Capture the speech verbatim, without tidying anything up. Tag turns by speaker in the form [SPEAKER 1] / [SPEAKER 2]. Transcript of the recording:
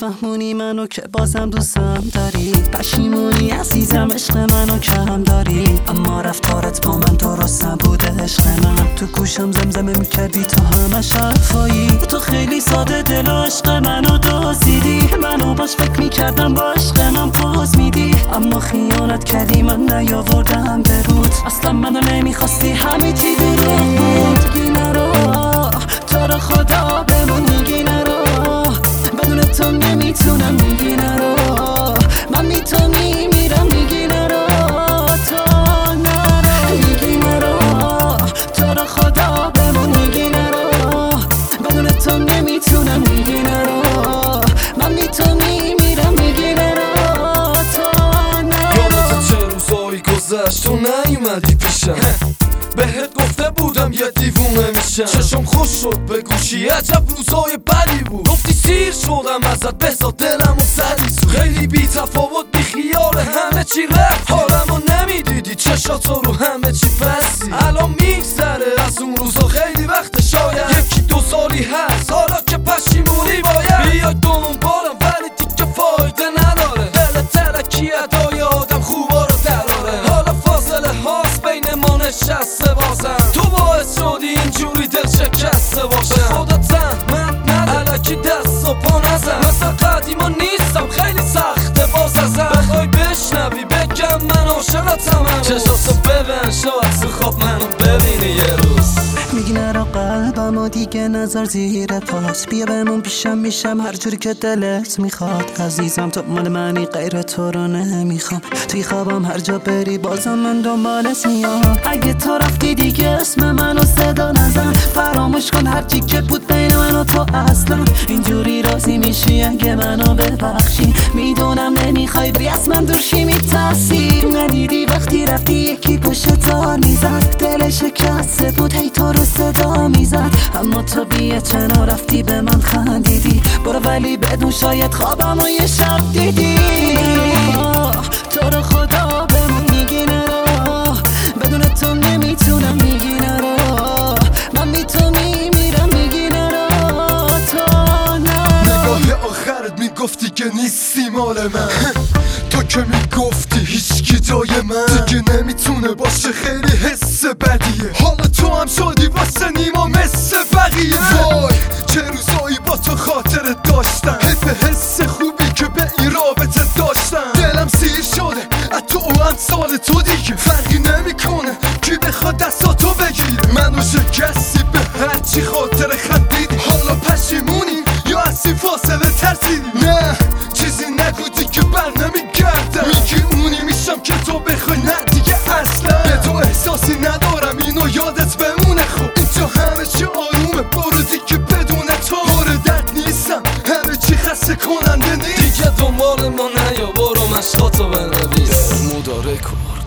[SPEAKER 1] نفهمونی منو که بازم دوستم داری، پشیمونی عزیزم عشق منو کم داری، اما رفتارت با من درست نبوده عشق من. تو گوشم زمزمه میکردی تو همه شفایی، تو خیلی ساده دل و عشق منو دزدیدی، منو باش فکر میکردم با عشق من پوز میدی، اما خیانت کردی من نیاوردم به رود، اصلا منو نمیخواستی همه چی دروغ بود. میگی نرو تو رو خدا بمون، میگی نرو بدون تو نمیتونم، میگی نرو من بی تو میمیرم، میگی نرو تو نرو، میگی نرو تو رو خدا بمون، میگی نرو بدون تو نمیتونم، میگی نرو من بی تو میمیرم، میگی نرو تو نرو.
[SPEAKER 2] یادت چه روزایی گذشت تو نیومدی پیشم، بهت گفته بودم یه دیوونه میشم، چشم خوش شد به گوشی عجب روزای بدی بود، گفتی سیر شدم ازت بذار دلم و سری سو، خیلی بی تفاوت بی خیال همه چی رفت، حالمو نمیدیدی چشاتو رو همه چی بستی، الان میگذره از اون روزا خیلی وقت، شاید یکی دو سالی هست حالا که پشیمونی باید بیای دنبالم، ولی دیگه فایده نداره، دل ترکی ادای آدم خوبا رو دراره، حالا فاصله هاست بین ما نشسته بازم، تو باعث شدی اینجوری دل شکسته باشم، به خودت زحمت نده الکی دست و پا نزن، مثل قدیما نیستم خیلی سخته باز ازم، بخوای بشنوی بگم من عاشقتم، چشاتو ببین شاید تو خواب منو ببینی یه روز.
[SPEAKER 1] میگی نرو قلبم و دیگه نظر زیر پاس، بیا بمون پیشم میشم هر جوری که دلت میخواد، عزیزم تو مال منی غیر تو رو نمیخوام، توی خوابم هر جا بری بازم من دنبالت میام، اگه تو رفتی دیگه اسم منو صدا نزن، فراموش کن هر چی که بود بین من و تو، اصلا اینجوری راضی میشی اگه منو ببخشی، میدونم نمیخوای بری از من دورشی، میترسی ندیدی وقتی رفتی یکی پشت تار میزد، دل شکسته بود هی تو رو صدا میزد، اما تو بی‌اعتنا رفتی به من خندیدی، برو ولی بدون شاید خوابم و یه شب دیدی، تو رو خدا بمون، میگی نرو بدون تو نمیتونم، میگی نرو من بی تو میمیرم، میگی نرو تو نرو.
[SPEAKER 2] نگاه آخرت میگفتی که نیستی مال من، تو که میگفتی هیچکی جای من دیگه نمیتونه باشه، خیلی حس بدیه، حالا تو هم شدی واسه نیما مثل بقیه، وای چه روزایی با تو خاطرت داشتم، حیف حس خوبی که به این رابطه داشتم، دلم سیر شده از تو و امثال تو دیگه، فرقی نمیکنه کی بخواد دستاتو بگیره، منو شکستی به هرچی خاطر خندیدی، حالا پشیمونی یا از این فاصله ترسیدی، نه چیزی نگو دیگه بر نمیگردم، میگی اونی میشم که تو بخوای، نه دیگه اصلا به تو احساسی ندارم اینو یادت بمونه، خب اینجا همه چی آرومه برو دیگه بدون تو، باره درد نیستم همه چی خسته کننده نیست، دیگه دنبال ما نیا برو مشقاتو بنویس مداره کن.